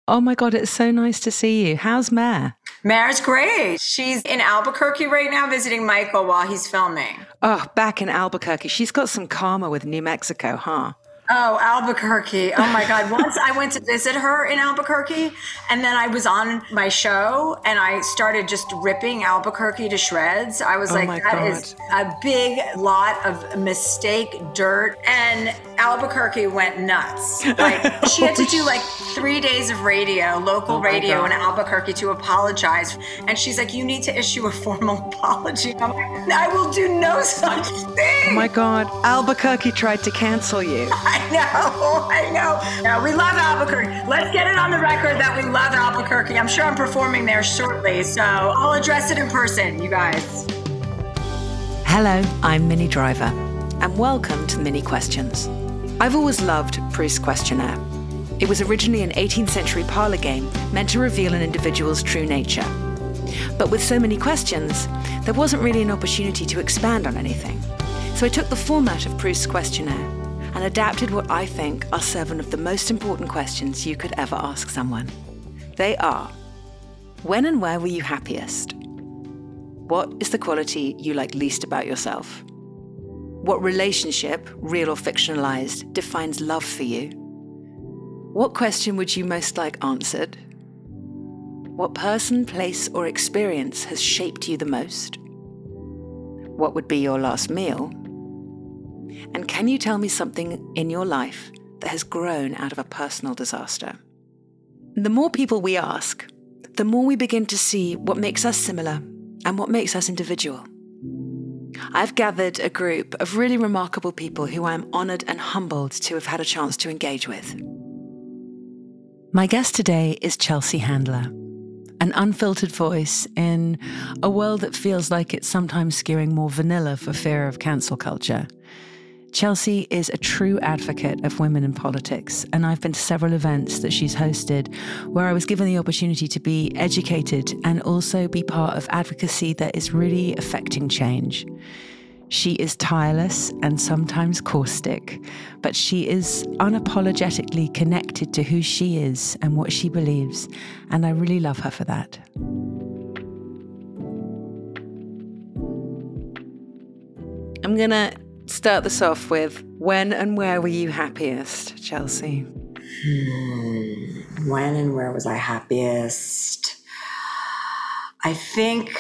Oh my God, it's so nice to see you. How's Mare? Mare's great. She's in Albuquerque right now visiting Michael while he's filming. Oh, back in Albuquerque. She's got some karma with New Mexico, huh? Oh, Albuquerque. Oh my God. Once I went to visit her in Albuquerque, and then I was on my show and I started just ripping Albuquerque to shreds. I was like, that is a big lot of mistake dirt. And Albuquerque went nuts. Like she had to do like 3 days of radio, local radio in Albuquerque to apologize. And she's like, you need to issue a formal apology. I'm like, I will do no such thing. Oh my God. Albuquerque tried to cancel you. I know. No, we love Albuquerque. Let's get it on the record that we love Albuquerque. I'm sure I'm performing there shortly, so I'll address it in person, you guys. Hello, I'm Minnie Driver, and welcome to Minnie Questions. I've always loved Proust's questionnaire. It was originally an 18th century parlor game meant to reveal an individual's true nature. But with so many questions, there wasn't really an opportunity to expand on anything. So I took the format of Proust's questionnaire and adapted what I think are 7 of the most important questions you could ever ask someone. They are: when and where were you happiest? What is the quality you like least about yourself? What relationship, real or fictionalized, defines love for you? What question would you most like answered? What person, place, or experience has shaped you the most? What would be your last meal? And can you tell me something in your life that has grown out of a personal disaster? The more people we ask, the more we begin to see what makes us similar and what makes us individual. I've gathered a group of really remarkable people who I am honoured and humbled to have had a chance to engage with. My guest today is Chelsea Handler, an unfiltered voice in a world that feels like it's sometimes skewing more vanilla for fear of cancel culture. Chelsea is a true advocate of women in politics, and I've been to several events that she's hosted where I was given the opportunity to be educated and also be part of advocacy that is really affecting change. She is tireless and sometimes caustic, but she is unapologetically connected to who she is and what she believes, and I really love her for that. I'm going to start this off with, when and where were you happiest, Chelsea? When and where was I happiest? I think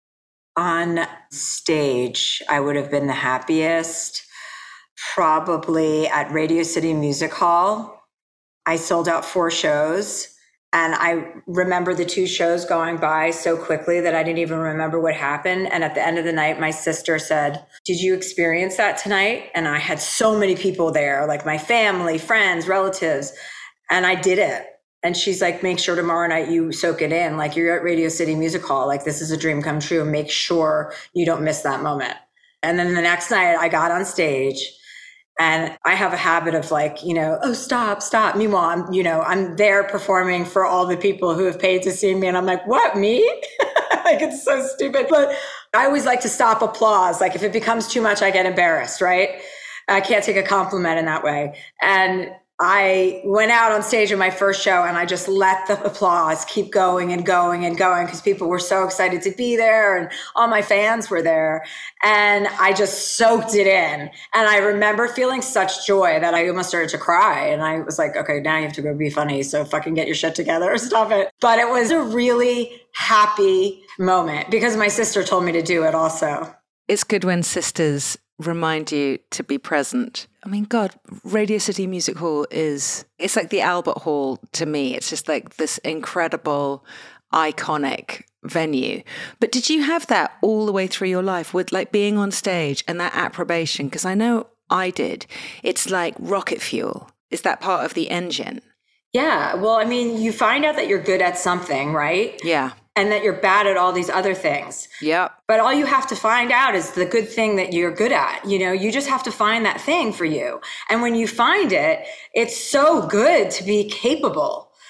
on stage, I would have been the happiest, probably at Radio City Music Hall. I sold out 4 shows. And I remember the 2 shows going by so quickly that I didn't even remember what happened. And at the end of the night, my sister said, "Did you experience that tonight?" And I had so many people there, like my family, friends, relatives. And I did it. And she's like, "Make sure tomorrow night you soak it in. Like, you're at Radio City Music Hall. Like, this is a dream come true. Make sure you don't miss that moment." And then the next night I got on stage. And I have a habit of like, oh, stop. Meanwhile, I'm there performing for all the people who have paid to see me. And I'm like, what, me? Like, it's so stupid. But I always like to stop applause. Like, if it becomes too much, I get embarrassed, right? I can't take a compliment in that way. And I went out on stage in my first show and I just let the applause keep going and going and going because people were so excited to be there and all my fans were there. And I just soaked it in. And I remember feeling such joy that I almost started to cry. And I was like, okay, now you have to go be funny. So fucking get your shit together or stop it. But it was a really happy moment because my sister told me to do it also. It's good when sisters remind you to be present. I mean, God, Radio City Music Hall it's like the Albert Hall to me. It's just like this incredible, iconic venue. But did you have that all the way through your life with like being on stage and that approbation? Because I know I did. It's like rocket fuel. Is that part of the engine? Yeah. Well, I mean, you find out that you're good at something, right? Yeah. And that you're bad at all these other things. Yep. But all you have to find out is the good thing that you're good at. You just have to find that thing for you. And when you find it, it's so good to be capable.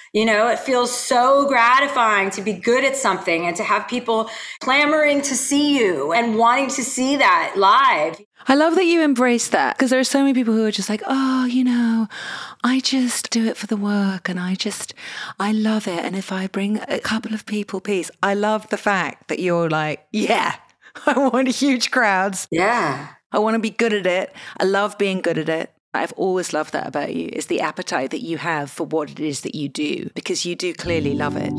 It feels so gratifying to be good at something and to have people clamoring to see you and wanting to see that live. I love that you embrace that, because there are so many people who are just like, oh, I just do it for the work and I love it. And if I bring a couple of people peace, I love the fact that you're like, yeah, I want huge crowds. Yeah. I want to be good at it. I love being good at it. I've always loved that about you, is the appetite that you have for what it is that you do, because you do clearly love it.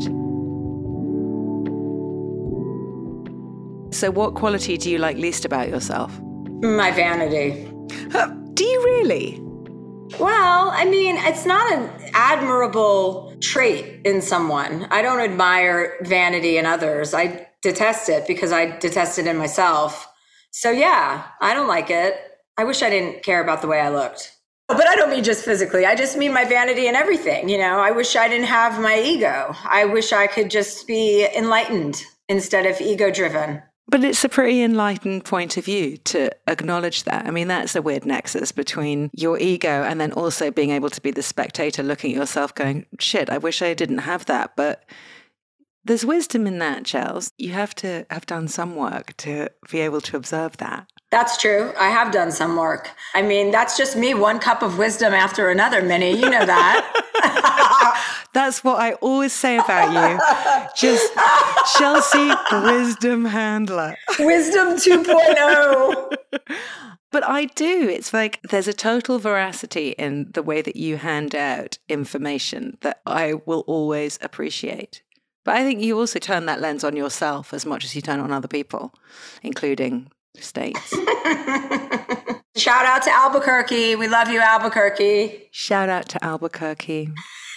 So what quality do you like least about yourself? My vanity. Do you really? Well, I mean, it's not an admirable trait in someone. I don't admire vanity in others. I detest it because I detest it in myself. So yeah, I don't like it. I wish I didn't care about the way I looked. But I don't mean just physically. I just mean my vanity and everything. I wish I didn't have my ego. I wish I could just be enlightened instead of ego-driven. But it's a pretty enlightened point of view to acknowledge that. I mean, that's a weird nexus between your ego and then also being able to be the spectator looking at yourself going, shit, I wish I didn't have that. But there's wisdom in that, Chels. You have to have done some work to be able to observe that. That's true. I have done some work. I mean, that's just me, one cup of wisdom after another, Minnie. You know that. That's what I always say about you. Just Chelsea Wisdom Handler. Wisdom 2.0. But I do. It's like there's a total veracity in the way that you hand out information that I will always appreciate. But I think you also turn that lens on yourself as much as you turn on other people, including states. Shout out to Albuquerque. We love you, Albuquerque. Shout out to Albuquerque.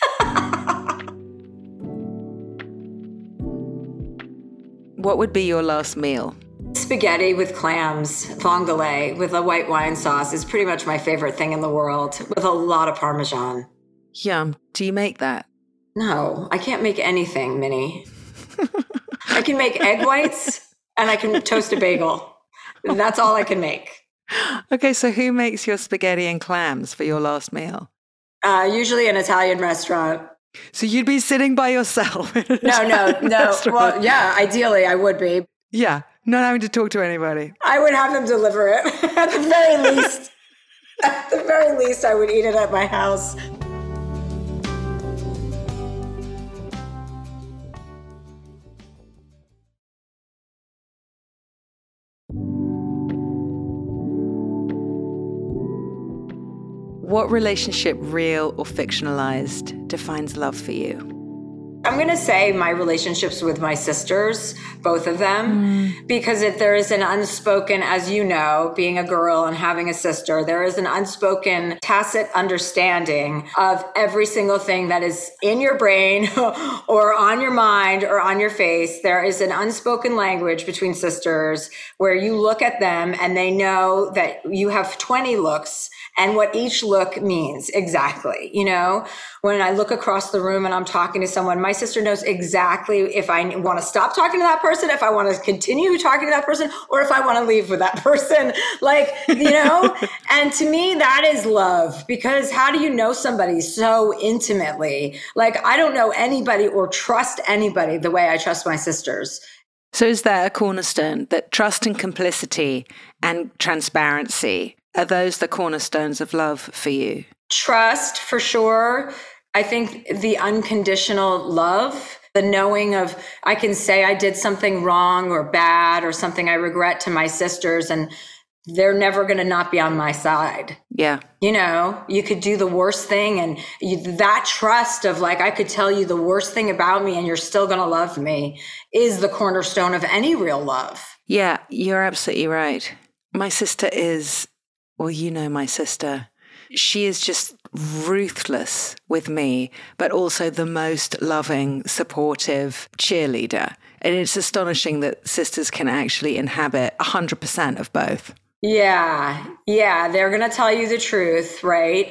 What would be your last meal? Spaghetti with clams, vongole with a white wine sauce is pretty much my favorite thing in the world, with a lot of Parmesan. Yum. Do you make that? No, I can't make anything, Minnie. I can make egg whites and I can toast a bagel. That's all I can make. Okay, so who makes your spaghetti and clams for your last meal? Usually an Italian restaurant. So you'd be sitting by yourself in an Italian restaurant. Well, yeah, ideally I would be. Yeah, not having to talk to anybody. I would have them deliver it. At the very least. At the very least, I would eat it at my house. What relationship, real or fictionalized, defines love for you? I'm going to say my relationships with my sisters, both of them, because if there is an unspoken, as you know, being a girl and having a sister, there is an unspoken tacit understanding of every single thing that is in your brain or on your mind or on your face. There is an unspoken language between sisters where you look at them and they know that you have 20 looks and what each look means exactly. When I look across the room and I'm talking to someone, my sister knows exactly if I want to stop talking to that person, if I want to continue talking to that person, or if I want to leave with that person. And to me, that is love, because how do you know somebody so intimately? I don't know anybody or trust anybody the way I trust my sisters. So is that a cornerstone, that trust and complicity and transparency, are those the cornerstones of love for you? Trust, for sure. I think the unconditional love, the knowing of I can say I did something wrong or bad or something I regret to my sisters, and they're never going to not be on my side. Yeah. You could do the worst thing, and that trust of I could tell you the worst thing about me and you're still going to love me is the cornerstone of any real love. Yeah, you're absolutely right. My sister is, my sister. She is just ruthless with me, but also the most loving, supportive cheerleader. And it's astonishing that sisters can actually inhabit 100% of both. Yeah, they're going to tell you the truth, right?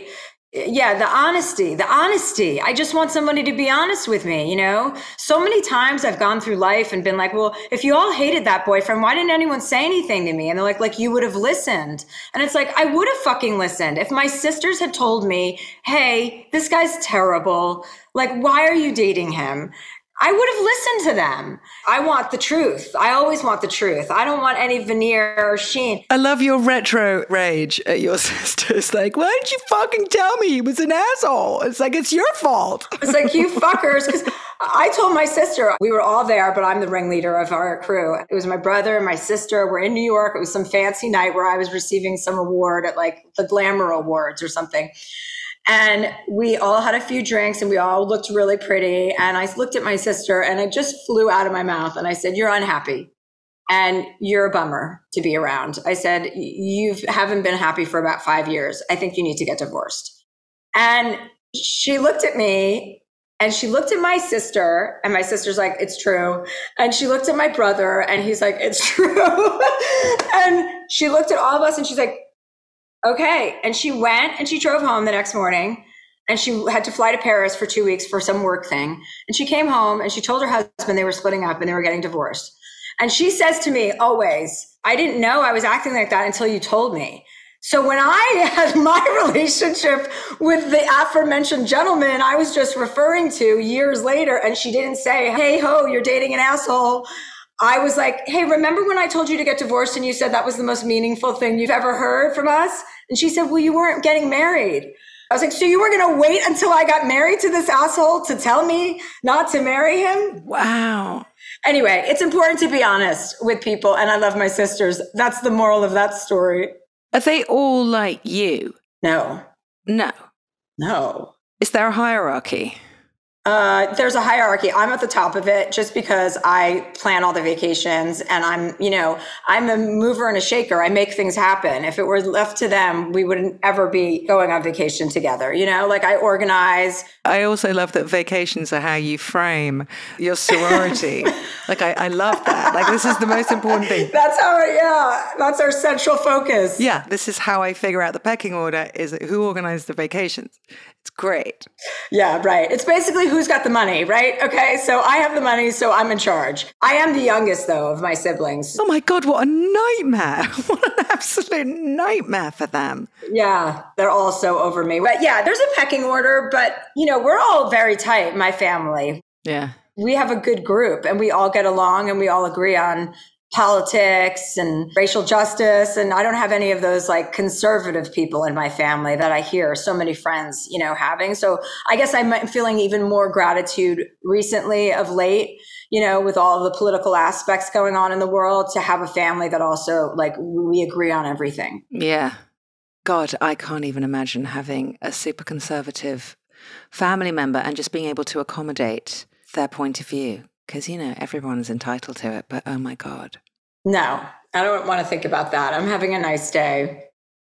Yeah, the honesty. I just want somebody to be honest with me, you know? So many times I've gone through life and been like, well, if you all hated that boyfriend, why didn't anyone say anything to me? And they're like you would have listened. And it's like, I would have fucking listened. If my sisters had told me, hey, this guy's terrible, like, why are you dating him? I would have listened to them. I want the truth. I always want the truth. I don't want any veneer or sheen. I love your retro rage at your sisters. Like, why didn't you fucking tell me he was an asshole? It's like, it's your fault. It's like, you fuckers. Because I told my sister, we were all there, but I'm the ringleader of our crew. It was my brother and my sister. We're in New York. It was some fancy night where I was receiving some award at like the Glamour Awards or something. And we all had a few drinks and we all looked really pretty. And I looked at my sister and it just flew out of my mouth. And I said, you're unhappy and you're a bummer to be around. I said, you haven't been happy for about 5 years. I think you need to get divorced. And she looked at me and she looked at my sister and my sister's like, it's true. And she looked at my brother and he's like, it's true. And she looked at all of us and she's like, okay. And she went and she drove home the next morning and she had to fly to Paris for 2 weeks for some work thing. And she came home and she told her husband they were splitting up and they were getting divorced. And she says to me always, I didn't know I was acting like that until you told me. So when I had my relationship with the aforementioned gentleman I was just referring to years later, and she didn't say, hey ho, you're dating an asshole, I was like, hey, remember when I told you to get divorced and you said that was the most meaningful thing you've ever heard from us? And she said, well, you weren't getting married. I was like, so you were going to wait until I got married to this asshole to tell me not to marry him? Wow. Anyway, it's important to be honest with people. And I love my sisters. That's the moral of that story. Are they all like you? No. No. Is there a hierarchy? There's a hierarchy. I'm at the top of it just because I plan all the vacations and I'm a mover and a shaker. I make things happen. If it were left to them, we wouldn't ever be going on vacation together. Like I organize. I also love that vacations are how you frame your sorority. Like I love that. Like this is the most important thing. That's that's our central focus. Yeah. This is how I figure out the pecking order is who organized the vacations. It's great. Yeah, right. It's basically who's got the money, right? Okay, so I have the money, so I'm in charge. I am the youngest, though, of my siblings. Oh my God, what a nightmare. What an absolute nightmare for them. Yeah, they're all so over me. But yeah, there's a pecking order, but, we're all very tight, my family. Yeah. We have a good group and we all get along and we all agree on politics and racial justice. And I don't have any of those like conservative people in my family that I hear so many friends, having. So I guess I'm feeling even more gratitude recently of late, with all the political aspects going on in the world to have a family that also like we agree on everything. Yeah. God, I can't even imagine having a super conservative family member and just being able to accommodate their point of view. Because, everyone's entitled to it, but oh my God. No, I don't want to think about that. I'm having a nice day.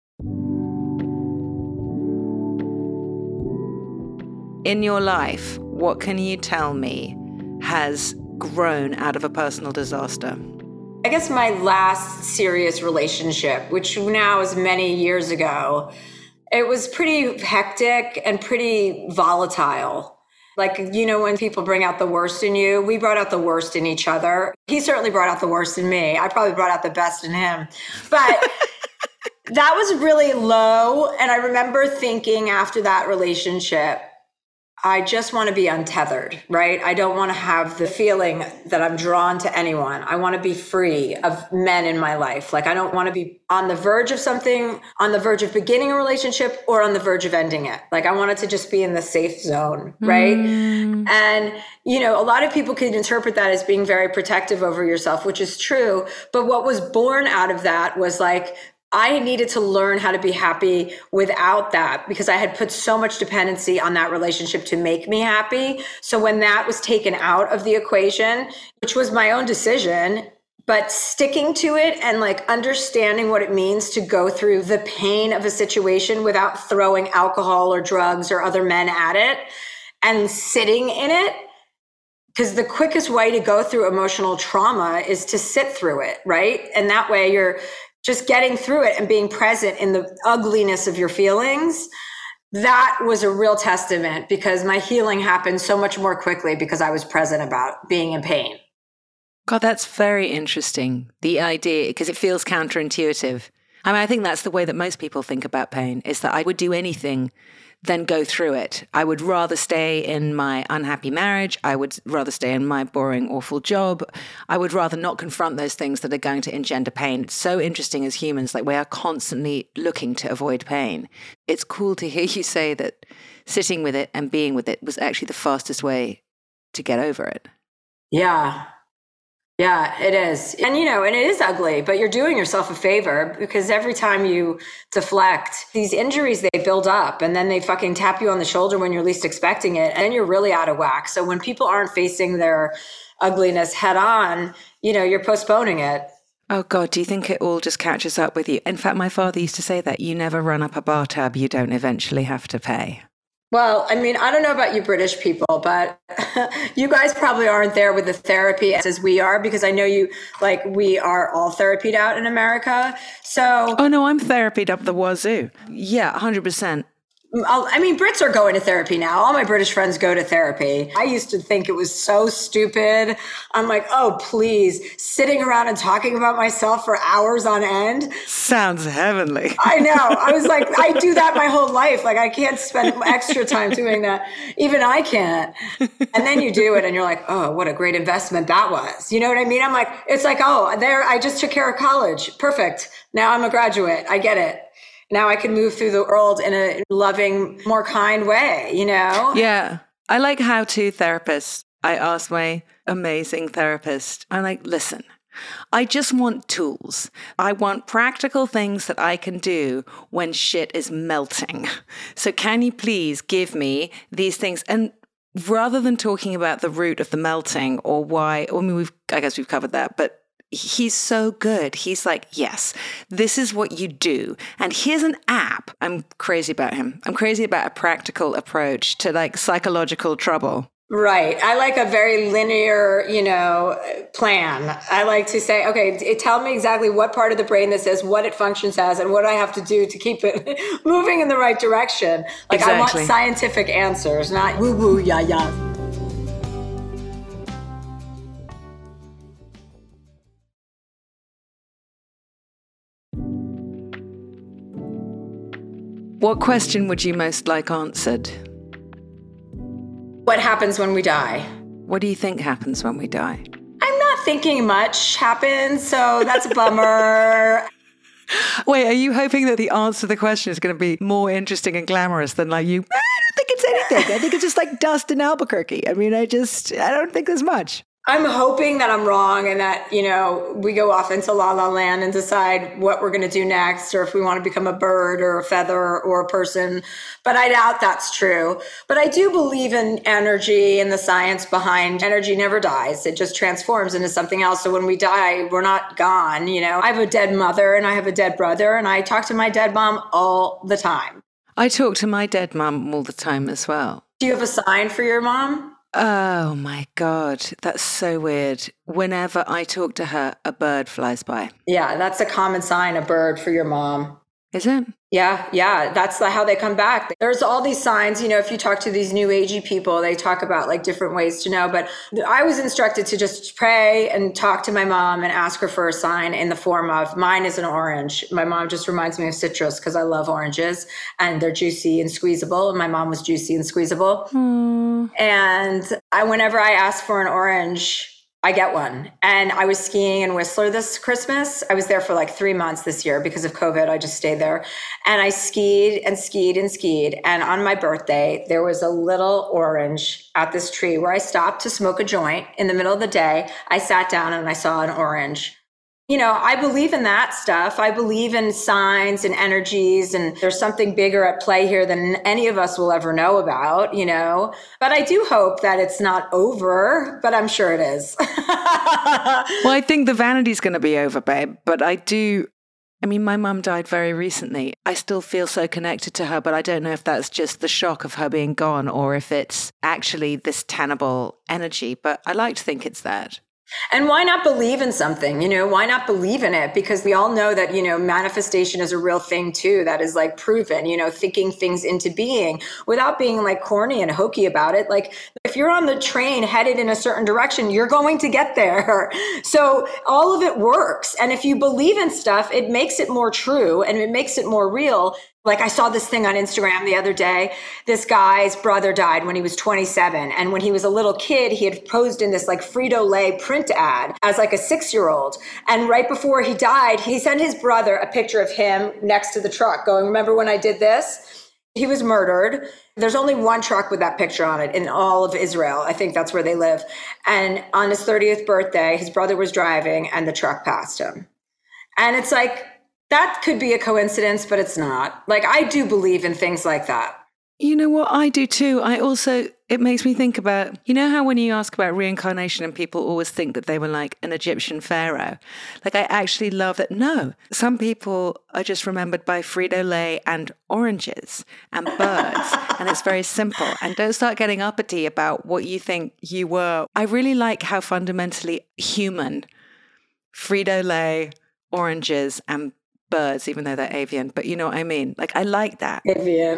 In your life, what can you tell me has grown out of a personal disaster? I guess my last serious relationship, which now is many years ago, it was pretty hectic and pretty volatile. Like, when people bring out the worst in you, we brought out the worst in each other. He certainly brought out the worst in me. I probably brought out the best in him. But that was really low. And I remember thinking after that relationship, I just want to be untethered, right? I don't want to have the feeling that I'm drawn to anyone. I want to be free of men in my life. Like, I don't want to be on the verge of something, on the verge of beginning a relationship or on the verge of ending it. Like, I wanted to just be in the safe zone, right? And, a lot of people could interpret that as being very protective over yourself, which is true. But what was born out of that was like, I needed to learn how to be happy without that because I had put so much dependency on that relationship to make me happy. So when that was taken out of the equation, which was my own decision, but sticking to it and like understanding what it means to go through the pain of a situation without throwing alcohol or drugs or other men at it and sitting in it. Because the quickest way to go through emotional trauma is to sit through it, right? And that way you're just getting through it and being present in the ugliness of your feelings. that was a real testament because my healing happened so much more quickly because I was present about being in pain. God, that's very interesting. The idea, because it feels counterintuitive. I mean, I think that's the way that most people think about pain, is that I would do anything than go through it. I would rather stay in my unhappy marriage. I would rather stay in my boring, awful job. I would rather not confront those things that are going to engender pain. It's so interesting as humans, like we are constantly looking to avoid pain. It's cool to hear you say that sitting with it and being with it was actually the fastest way to get over it. Yeah. Yeah, it is. And, and it is ugly, but you're doing yourself a favor because every time you deflect, these injuries, they build up and then they fucking tap you on the shoulder when you're least expecting it. And you're really out of whack. So when people aren't facing their ugliness head on, you're postponing it. Oh, God, do you think it all just catches up with you? In fact, my father used to say that you never run up a bar tab you don't eventually have to pay. Well, I mean, I don't know about you British people, but you guys probably aren't there with the therapy as we are, because I know we are all therapied out in America. So. Oh, no, I'm therapied up the wazoo. Yeah, 100%. I mean, Brits are going to therapy now. All my British friends go to therapy. I used to think it was so stupid. I'm like, oh, please, sitting around and talking about myself for hours on end. Sounds heavenly. I know. I was like, I do that my whole life. Like, I can't spend extra time doing that. Even I can't. And then you do it and you're like, oh, what a great investment that was. You know what I mean? I'm like, it's like, oh, I just took care of college. Perfect. Now I'm a graduate. I get it. Now I can move through the world in a loving, more kind way, Yeah. I like how-to therapists. I asked my amazing therapist, I'm like, listen, I just want tools. I want practical things that I can do when shit is melting. So can you please give me these things? And rather than talking about the root of the melting or why, I guess we've covered that, but he's so good. He's like, yes, this is what you do. And here's an app. I'm crazy about him. I'm crazy about a practical approach to psychological trouble. Right. I like a very linear, plan. I like to say, okay, tell me exactly what part of the brain this is, what it functions as, and what I have to do to keep it moving in the right direction. Exactly. I want scientific answers, not woo-woo, ya-ya. What question would you most like answered? What happens when we die? What do you think happens when we die? I'm not thinking much happens, so that's a bummer. Wait, are you hoping that the answer to the question is going to be more interesting and glamorous than I don't think it's anything. I think it's just like dust in Albuquerque. I mean, I don't think there's much. I'm hoping that I'm wrong and that, we go off into la la land and decide what we're going to do next, or if we want to become a bird or a feather or a person. But I doubt that's true. But I do believe in energy and the science behind energy never dies. It just transforms into something else. So when we die, we're not gone. I have a dead mother and I have a dead brother, and I talk to my dead mom all the time. I talk to my dead mom all the time as well. Do you have a sign for your mom? Oh my God, that's so weird. Whenever I talk to her, a bird flies by. Yeah, that's a common sign, a bird for your mom. Is it? Yeah. That's how they come back. There's all these signs, if you talk to these new agey people, they talk about different ways to know. But I was instructed to just pray and talk to my mom and ask her for a sign in the form of, mine is an orange. My mom just reminds me of citrus because I love oranges and they're juicy and squeezable. And my mom was juicy and squeezable. And whenever I ask for an orange, I get one. And I was skiing in Whistler this Christmas. I was there for 3 months this year because of COVID. I just stayed there. And I skied and skied and skied. And on my birthday, there was a little orange at this tree where I stopped to smoke a joint in the middle of the day. I sat down and I saw an orange. I believe in that stuff. I believe in signs and energies, and there's something bigger at play here than any of us will ever know about, But I do hope that it's not over, but I'm sure it is. Well, I think the vanity's going to be over, babe. But my mum died very recently. I still feel so connected to her, but I don't know if that's just the shock of her being gone or if it's actually this tenable energy. But I like to think it's that. And why not believe in something? Why not believe in it? Because we all know that, manifestation is a real thing too, that is like proven, thinking things into being without being like corny and hokey about it. Like if you're on the train headed in a certain direction, you're going to get there. So all of it works. And if you believe in stuff, it makes it more true and it makes it more real. Like I saw this thing on Instagram the other day. This guy's brother died when he was 27. And when he was a little kid, he had posed in this like Frito-Lay print ad as like a 6-year-old. And right before he died, he sent his brother a picture of him next to the truck going, remember when I did this? He was murdered. There's only one truck with that picture on it in all of Israel. I think that's where they live. And on his 30th birthday, his brother was driving and the truck passed him. And it's like, that could be a coincidence, but it's not. Like, I do believe in things like that. You know what? I do too. It makes me think about, how when you ask about reincarnation and people always think that they were like an Egyptian pharaoh. Like, I actually love that. No, some people are just remembered by Frito-Lay and oranges and birds. And it's very simple. And don't start getting uppity about what you think you were. I really like how fundamentally human Frito-Lay, oranges, and birds, even though they're avian, but you know what I mean? Like, I like that. Avian.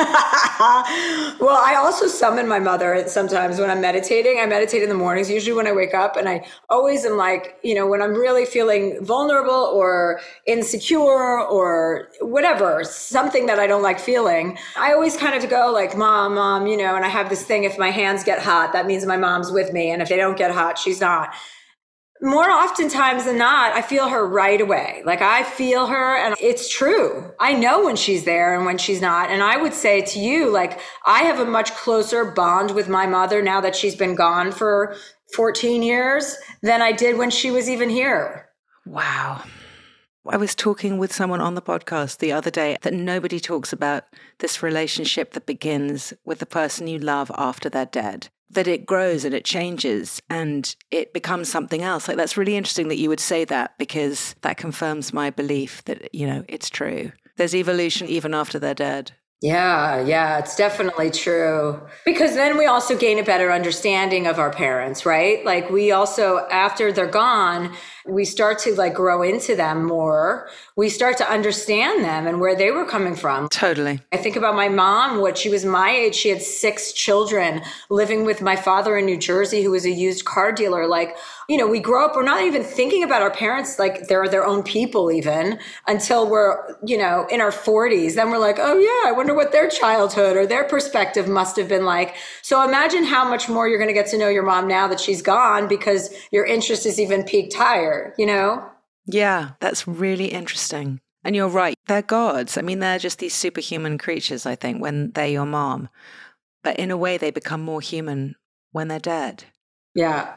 Well, I also summon my mother sometimes when I'm meditating. I meditate in the mornings, usually when I wake up, and I always am like, when I'm really feeling vulnerable or insecure or whatever, something that I don't like feeling, I always kind of go like, mom, and I have this thing, if my hands get hot, that means my mom's with me. And if they don't get hot, she's not. More oftentimes than not, I feel her right away. Like I feel her and it's true. I know when she's there and when she's not. And I would say to you, like, I have a much closer bond with my mother now that she's been gone for 14 years than I did when she was even here. Wow. I was talking with someone on the podcast the other day that nobody talks about this relationship that begins with the person you love after they're dead. That it grows and it changes and it becomes something else. Like, that's really interesting that you would say that, because that confirms my belief that, it's true. There's evolution even after they're dead. Yeah, it's definitely true. Because then we also gain a better understanding of our parents, right? Like we also, after they're gone, we start to like grow into them more. We start to understand them and where they were coming from. Totally. I think about my mom, what she was my age. She had 6 children living with my father in New Jersey, who was a used car dealer. Like, we grow up, we're not even thinking about our parents like they're their own people even until we're, in our 40s. Then we're like, oh yeah, I wonder what their childhood or their perspective must have been like. So imagine how much more you're going to get to know your mom now that she's gone, because your interest is even peaked higher, Yeah, that's really interesting. And you're right. They're gods. I mean, they're just these superhuman creatures, I think, when they're your mom. But in a way, they become more human when they're dead. Yeah.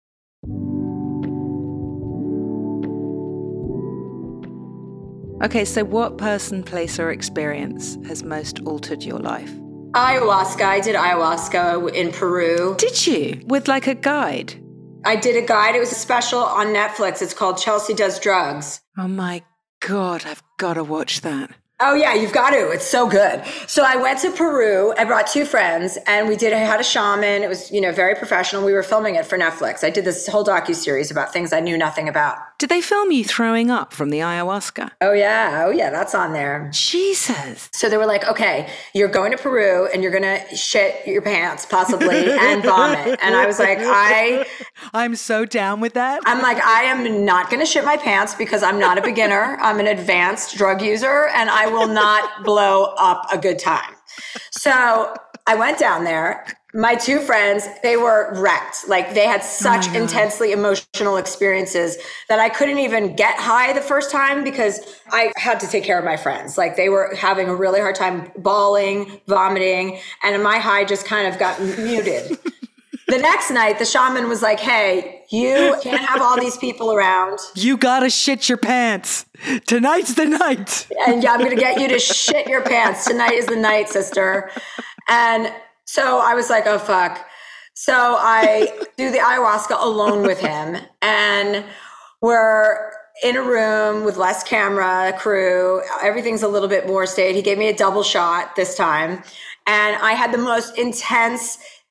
Okay, so what person, place, or experience has most altered your life? Ayahuasca. I did ayahuasca in Peru. Did you? With like a guide? I did a guide. It was a special on Netflix. It's called Chelsea Does Drugs. Oh my God, I've got to watch that. Oh yeah, you've got to. It's so good. So I went to Peru. I brought 2 friends and I had a shaman. It was, very professional. We were filming it for Netflix. I did this whole docuseries about things I knew nothing about. Did they film you throwing up from the ayahuasca? Oh yeah, that's on there. Jesus. So they were like, okay, you're going to Peru and you're going to shit your pants possibly and vomit. And I was like, I'm so down with that. I'm like, I am not going to shit my pants because I'm not a beginner. I'm an advanced drug user and I will not blow up a good time. So I went down there. My 2 friends, they were wrecked. Like they had such intensely emotional experiences that I couldn't even get high the first time because I had to take care of my friends. Like they were having a really hard time bawling, vomiting, and my high just kind of got muted. The next night, the shaman was like, hey, you can't have all these people around. You gotta shit your pants. Tonight's the night. And I'm going to get you to shit your pants. Tonight is the night, sister. And so I was like, oh, fuck. So I do the ayahuasca alone with him. And we're in a room with less camera crew. Everything's a little bit more staged. He gave me a double shot this time. And I had the most intense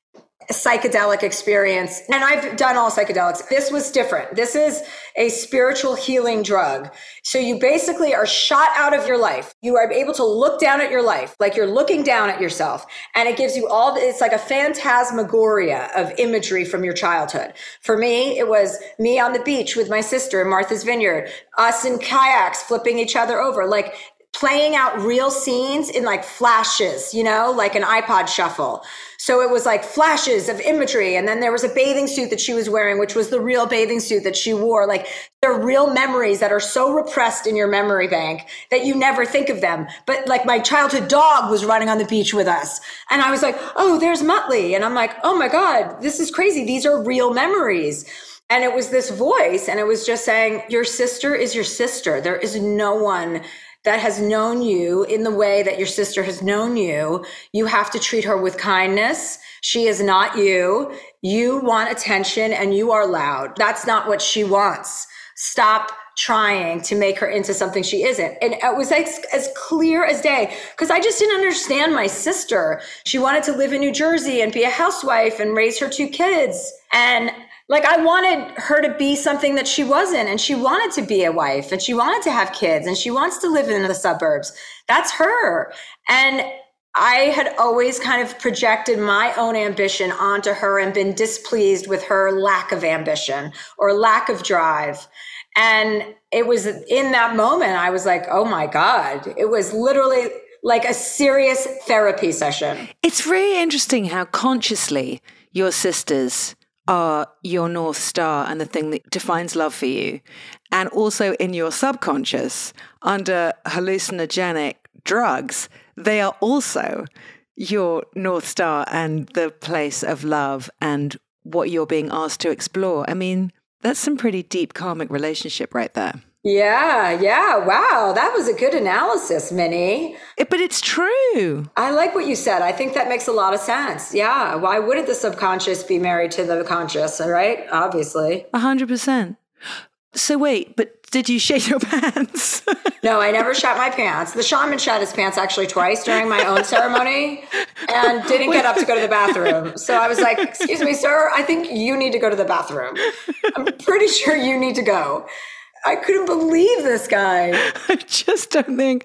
psychedelic experience. And I've done all psychedelics. This was different. This is a spiritual healing drug. So you basically are shot out of your life. You are able to look down at your life, like you're looking down at yourself. And it gives you it's like a phantasmagoria of imagery from your childhood. For me, it was me on the beach with my sister in Martha's Vineyard, us in kayaks flipping each other over, like playing out real scenes in like flashes, like an iPod shuffle. So it was like flashes of imagery. And then there was a bathing suit that she was wearing, which was the real bathing suit that she wore. Like they're real memories that are so repressed in your memory bank that you never think of them. But like my childhood dog was running on the beach with us. And I was like, oh, there's Muttley. And I'm like, oh my God, this is crazy. These are real memories. And it was this voice. And it was just saying, your sister is your sister. There is no one that has known you in the way that your sister has known you. You have to treat her with kindness. She is not you. You want attention and you are loud. That's not what she wants. Stop trying to make her into something she isn't. And it was like as clear as day, because I just didn't understand my sister. She wanted to live in New Jersey and be a housewife and raise her 2 kids. And like I wanted her to be something that she wasn't, and she wanted to be a wife, and she wanted to have kids, and she wants to live in the suburbs. That's her. And I had always kind of projected my own ambition onto her and been displeased with her lack of ambition or lack of drive. And it was in that moment, I was like, oh my God, it was literally like a serious therapy session. It's really interesting how consciously your sisters are your North Star and the thing that defines love for you. And also in your subconscious, under hallucinogenic drugs, they are also your North Star and the place of love and what you're being asked to explore. I mean, that's some pretty deep karmic relationship right there. Yeah. Wow. That was a good analysis, Minnie. But it's true. I like what you said. I think that makes a lot of sense. Yeah. Why wouldn't the subconscious be married to the conscious, right? Obviously. 100%. So wait, but did you shit your pants? No, I never shat my pants. The shaman shat his pants actually twice during my own ceremony and didn't get up to go to the bathroom. So I was like, excuse me, sir, I think you need to go to the bathroom. I'm pretty sure you need to go. I couldn't believe this guy. I just don't think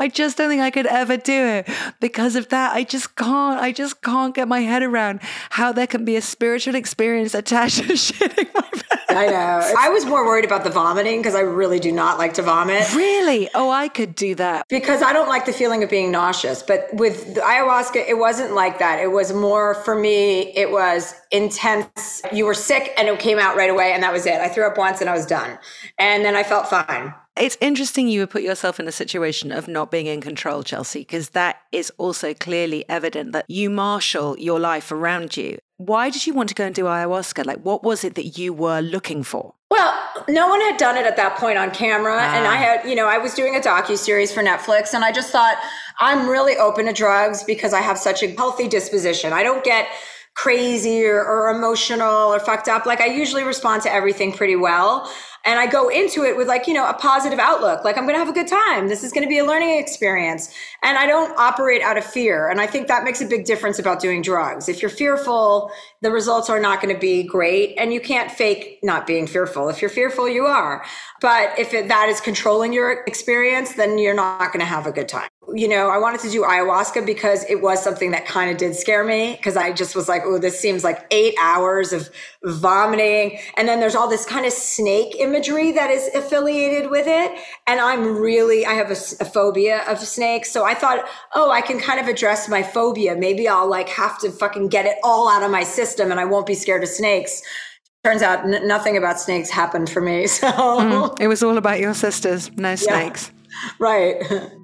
I could ever do it because of that. I just can't get my head around how there can be a spiritual experience attached to shitting my pants. I know. I was more worried about the vomiting because I really do not like to vomit. Really? Oh, I could do that. Because I don't like the feeling of being nauseous. But with the ayahuasca, it wasn't like that. It was more, for me, it was intense. You were sick and it came out right away and that was it. I threw up once and I was done. And then I felt fine. It's interesting you would put yourself in a situation of not being in control, Chelsea, because that is also clearly evident that you marshal your life around you. Why did you want to go and do ayahuasca? Like, what was it that you were looking for? Well, no one had done it at that point on camera. And I had, I was doing a docuseries for Netflix and I just thought I'm really open to drugs because I have such a healthy disposition. I don't get crazy or emotional or fucked up. Like I usually respond to everything pretty well. And I go into it with a positive outlook. Like I'm going to have a good time. This is going to be a learning experience. And I don't operate out of fear. And I think that makes a big difference about doing drugs. If you're fearful, the results are not going to be great. And you can't fake not being fearful. If you're fearful, you are. But if that is controlling your experience, then you're not going to have a good time. I wanted to do ayahuasca because it was something that kind of did scare me because I just was like, oh, this seems like 8 hours of vomiting. And then there's all this kind of snake imagery that is affiliated with it. And I have a phobia of snakes. So I thought, I can kind of address my phobia. Maybe I'll have to fucking get it all out of my system and I won't be scared of snakes. Turns out nothing about snakes happened for me. So it was all about your sisters, no snakes. Right.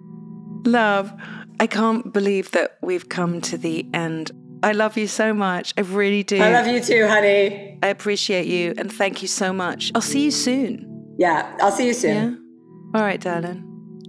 Love, I can't believe that we've come to the end. I love you so much. I really do. I love you too, honey. I appreciate you and thank you so much. I'll see you soon. Yeah, I'll see you soon. Yeah? All right, darling.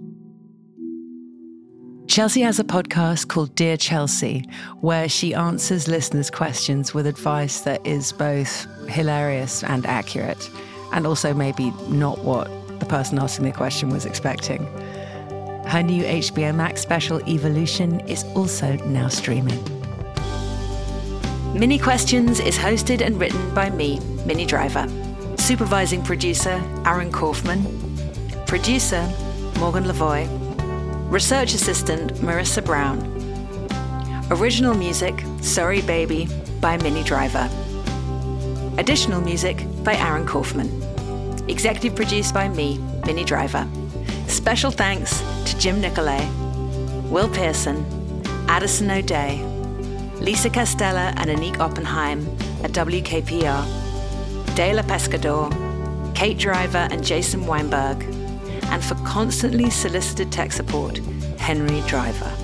Chelsea has a podcast called Dear Chelsea, where she answers listeners' questions with advice that is both hilarious and accurate, and also maybe not what the person asking the question was expecting. Her new HBO Max special, Evolution, is also now streaming. Mini Questions is hosted and written by me, Minnie Driver. Supervising producer, Aaron Kaufman. Producer, Morgan Lavoie. Research assistant, Marissa Brown. Original music, Sorry Baby, by Minnie Driver. Additional music by Aaron Kaufman. Executive produced by me, Minnie Driver. Special thanks to Jim Nicolay, Will Pearson, Addison O'Day, Lisa Castella and Anique Oppenheim at WKPR, Dela Pescador, Kate Driver and Jason Weinberg, and for constantly solicited tech support, Henry Driver.